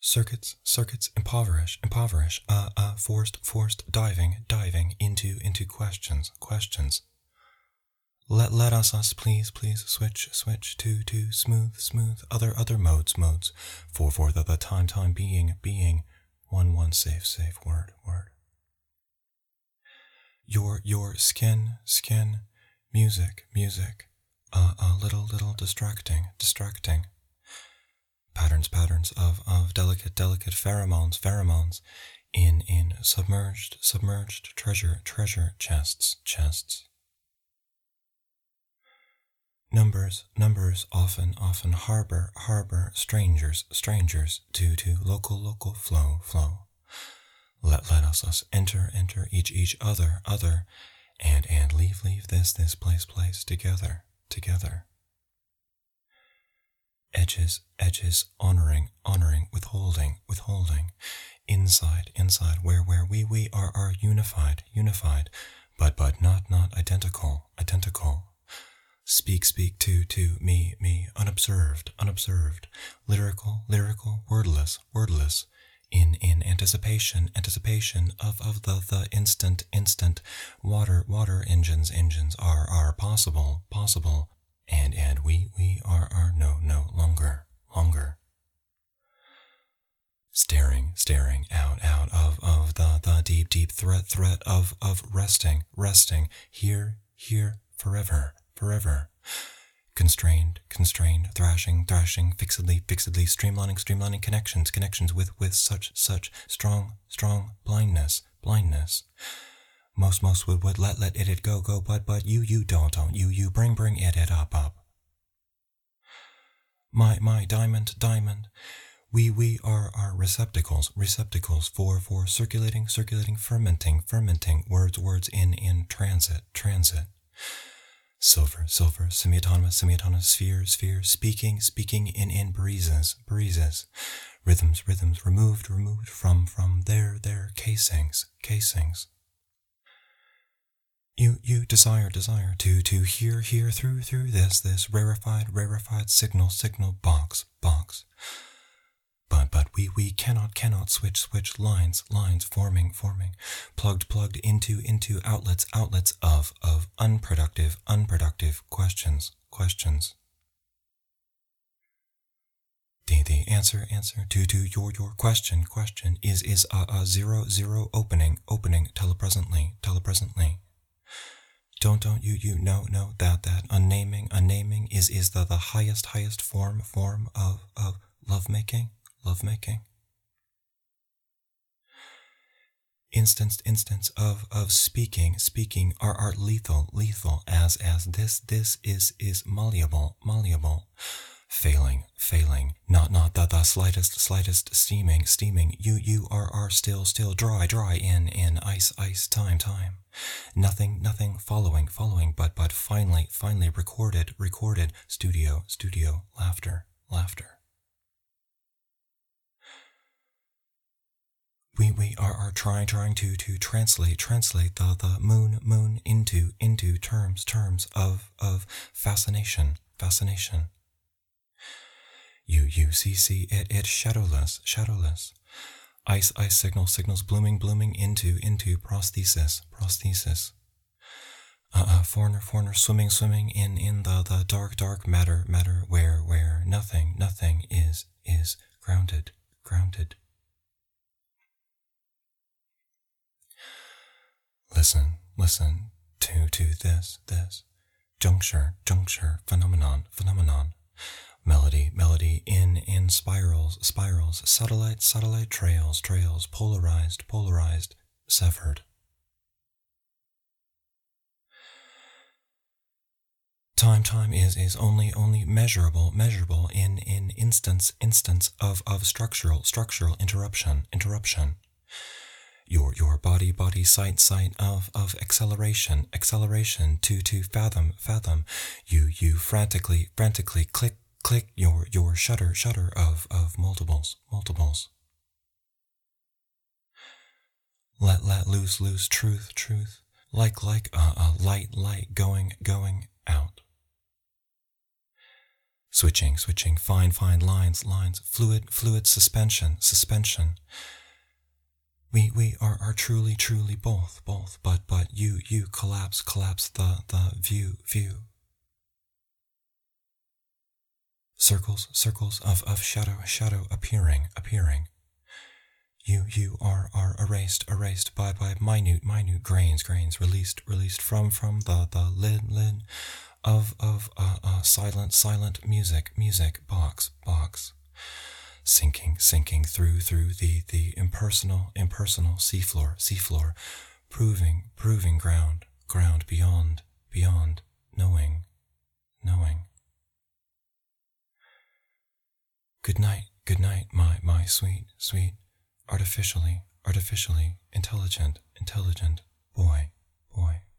Circuits, impoverish, forced, diving into questions. Let us, please, switch to smooth, other modes, for the time being, one safe word. Your skin, music, a little distracting. Patterns of delicate pheromones in submerged treasure chests. Numbers often harbor strangers to local flow. Let us enter each other and leave this place together. Edges honoring, withholding, inside where we are unified, but not identical. Speak to me, unobserved, lyrical, wordless, in anticipation of the instant water engines are possible, and we are no longer staring out of the deep threat of resting here forever. Constrained, thrashing, fixedly, streamlining connections with such strong blindness. Most would let it go, but you don't, you bring it up. My diamond, we are receptacles for circulating, fermenting words in transit. Silver, semi-autonomous spheres, speaking in breezes, rhythms removed from their casings. You desire to hear through this rarefied signal box. But we cannot switch lines forming, plugged into outlets of unproductive questions. The answer to your question is a zero opening telepresently. Don't you know that unnaming is the highest form of lovemaking? Instance of speaking are lethal as this is malleable, failing, not the slightest steaming, you are still dry in ice time, nothing following, but finally recorded studio laughter. We are trying to translate the moon into terms of fascination. You see it shadowless. Ice signals blooming into prosthesis. Foreigner swimming in the dark matter where nothing is grounded. Listen to this juncture phenomenon. Melody in spirals, satellite trails, polarized, severed. Time is only measurable in instance of structural interruption. Your body sight of acceleration to fathom. You frantically click your shutter of multiples. Let loose truth like a light going out. Switching, switching, fine, fine lines, lines, fluid, fluid suspension, suspension. We are truly, truly both, but you collapse, collapse the view, view. Circles, circles of shadow, shadow appearing, appearing. You are erased, erased by minute, minute grains, grains, released, released from the lid of silent, silent music, music, box, box. Sinking, sinking through the impersonal, impersonal seafloor, seafloor, proving ground, ground beyond, beyond, knowing, knowing. Good night, my sweet, sweet, artificially, artificially, intelligent, intelligent boy, boy.